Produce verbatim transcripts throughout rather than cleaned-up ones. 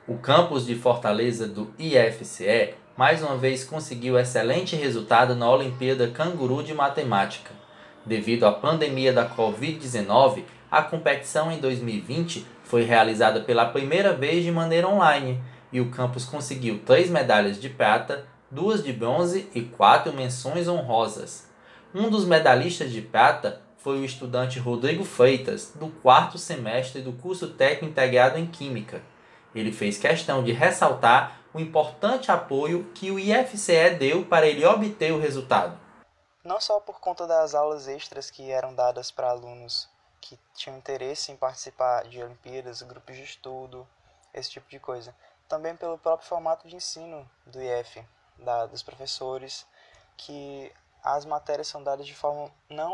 O campus de Fortaleza do I F C E mais uma vez conseguiu excelente resultado na Olimpíada Canguru de Matemática. Devido à pandemia da covid dezenove, a competição em dois mil e vinte foi realizada pela primeira vez de maneira online e o campus conseguiu três medalhas de prata, duas de bronze e quatro menções honrosas. Um dos medalhistas de prata foi o estudante Rodrigo Freitas, do quarto semestre do curso técnico integrado em Química. Ele fez questão de ressaltar o importante apoio que o I F C E deu para ele obter o resultado. Não só por conta das aulas extras que eram dadas para alunos que tinham interesse em participar de Olimpíadas, grupos de estudo, esse tipo de coisa. Também pelo próprio formato de ensino do I F, da, dos professores, que as matérias são dadas de forma não,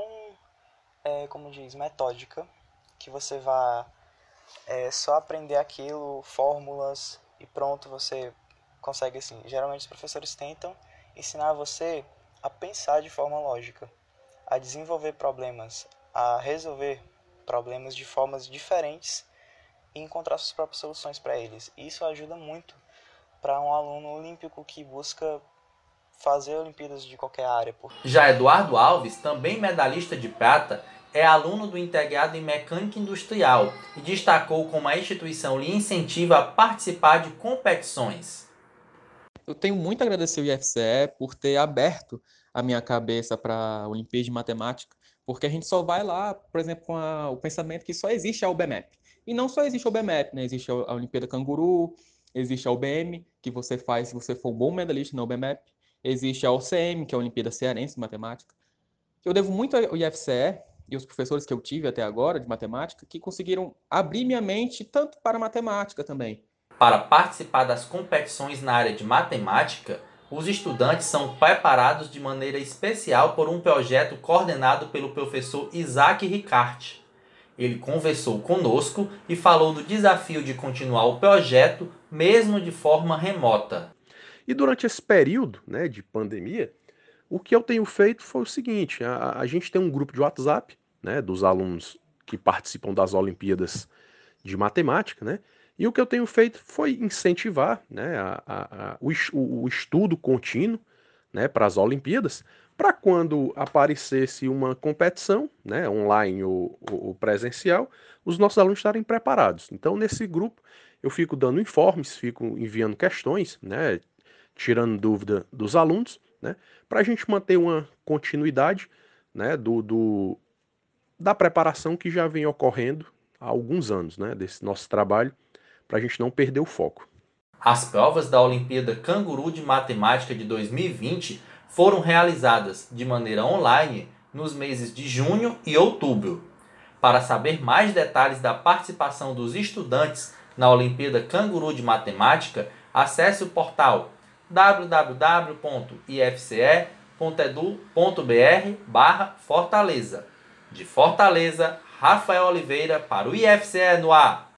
é, como diz, metódica, que você vá é, só aprender aquilo, fórmulas e pronto, você consegue assim. Geralmente os professores tentam ensinar você a pensar de forma lógica, a desenvolver problemas, a resolver problemas de formas diferentes e encontrar suas próprias soluções para eles. Isso ajuda muito para um aluno olímpico que busca fazer Olimpíadas de qualquer área. Já Eduardo Alves, também medalhista de prata, é aluno do integrado em Mecânica Industrial e destacou como a instituição lhe incentiva a participar de competições. Eu tenho muito a agradecer ao I F C E por ter aberto a minha cabeça para a Olimpíada de Matemática, porque a gente só vai lá, por exemplo, com a, o pensamento que só existe a U B M E P. E não só existe a U B M E P, né? Existe a Olimpíada Canguru, existe a U B M, que você faz se você for um bom medalhista na U B M E P, existe a O C M, que é a Olimpíada Cearense de Matemática. Eu devo muito ao I F C E e os professores que eu tive até agora de matemática, que conseguiram abrir minha mente tanto para matemática também. Para participar das competições na área de matemática, os estudantes são preparados de maneira especial por um projeto coordenado pelo professor Isaac Ricarte. Ele conversou conosco e falou do desafio de continuar o projeto mesmo de forma remota. E durante esse período, né, de pandemia, o que eu tenho feito foi o seguinte: a, a gente tem um grupo de WhatsApp, né, dos alunos que participam das Olimpíadas de Matemática, né? E o que eu tenho feito foi incentivar, né, a, a, a, o, o estudo contínuo, né, para as Olimpíadas, para quando aparecesse uma competição, né, online ou, ou presencial, os nossos alunos estarem preparados. Então, nesse grupo, eu fico dando informes, fico enviando questões, né, tirando dúvida dos alunos, né, para a gente manter uma continuidade, né, do, do, da preparação que já vem ocorrendo há alguns anos, né, desse nosso trabalho, para a gente não perder o foco. As provas da Olimpíada Canguru de Matemática de dois mil e vinte foram realizadas de maneira online nos meses de junho e outubro. Para saber mais detalhes da participação dos estudantes na Olimpíada Canguru de Matemática, acesse o portal w w w ponto i f c e ponto e d u ponto b r barra Fortaleza. De Fortaleza, Rafael Oliveira para o I F C E no ar.